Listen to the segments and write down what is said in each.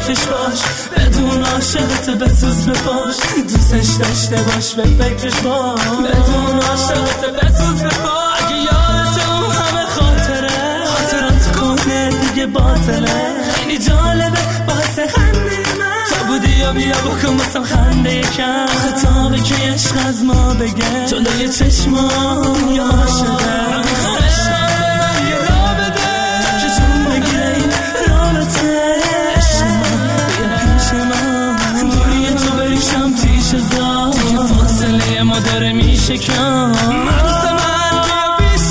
فکرش باش، بدون عاشقت بسوز بپاش، دوستش داشته باش به فکرش باش، بدون عاشقت بسوز بپاش. اگه یادت اون همه خاطرات کنه دیگه باطله، خیلی جالبه باعث خنده من تا بودی یا بیا بکن باسم خنده یکم، خطابه که عشق از ما بگه جلوی چشمام یا عاشقه. دیگه فاصله ما داره میشه کم، عروس من بیا پیش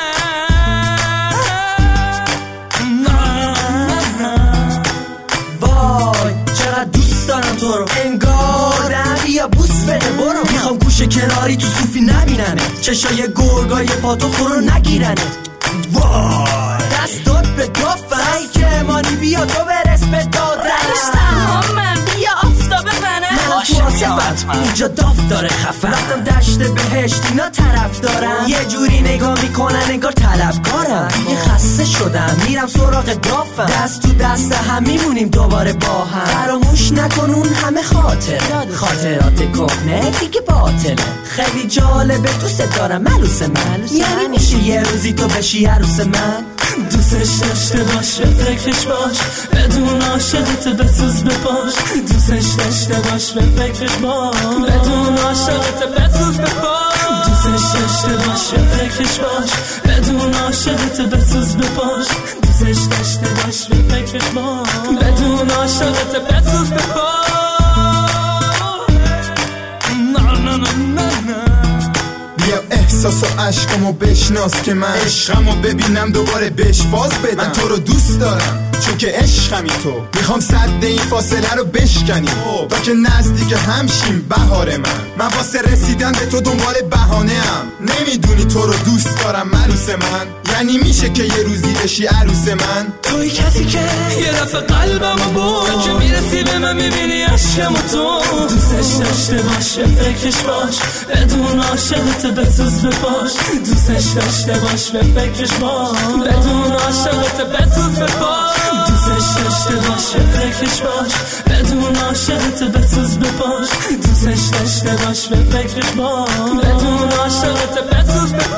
من. وای چقدر دوست دارم تو رو، انگارم بیا بوس بده برو. میخوام گوشه کناری تو صوفی نبیننه، چشای گرگای پاتو خورو نگیرنه. وای دستات به دافن که امانی بیا تو برس به دادن، رشتم من بیا آفتابه منه اینجا داف داره خفن. رفتم دشت بهشت اینا طرف دارم، یه جوری نگاه میکنن انگار طلبکارم. دیگه خسته شدم میرم سراغ دافم، دست تو دست هم میمونیم دوباره با هم. فراموش نکن اون همه خاطرات کهنه دیگه باطله. خیلی جالبه دوست دارم ملوس من، یعنی میشه یه روزی تو بشی عروس من. دوستش داشته باش به فکرش باش، بدون عاشقت بسوز بپاش، دوستش داشته باش به فکرش باش، بدون عاشقت بسوز بپاش، دوستش داشته باش به فکرش باش، بدون عاشقت بسوز بپاش، دوستش داشته باش به فکرش باش، بدون عاشقت بسوز بپاش. بیا احساس و عشقمو بشناس که من عشقمو ببینم دوباره بهش فاز بدم. من تو رو دوست دارم چون که عشقمی تو، میخوام صد این فاصله رو بشکنیم تا که نزدیک همشیم بهار من واسه رسیدن به تو دنبال بهانه ام. نمیدونی تو رو دوست دارم ملوس من، یعنی میشه که یه روزی بشی عروس من. توی کسی که یه دفعه قلبمو برد، که میرسی به من میبینی عشقمو تو. دوستش داشته باش به فکرش باش، بدون عاشقت بسوز بپاش، دوستش داشته باش به فکرش باش، بدون عاشقت بسوز بپاش، دوستش داشته باش به فکرش باش، بدون عاشقت بسوز بپاش، دوستش داشته باش به فکرش باش، بدون عاشقت بسوز بپاش.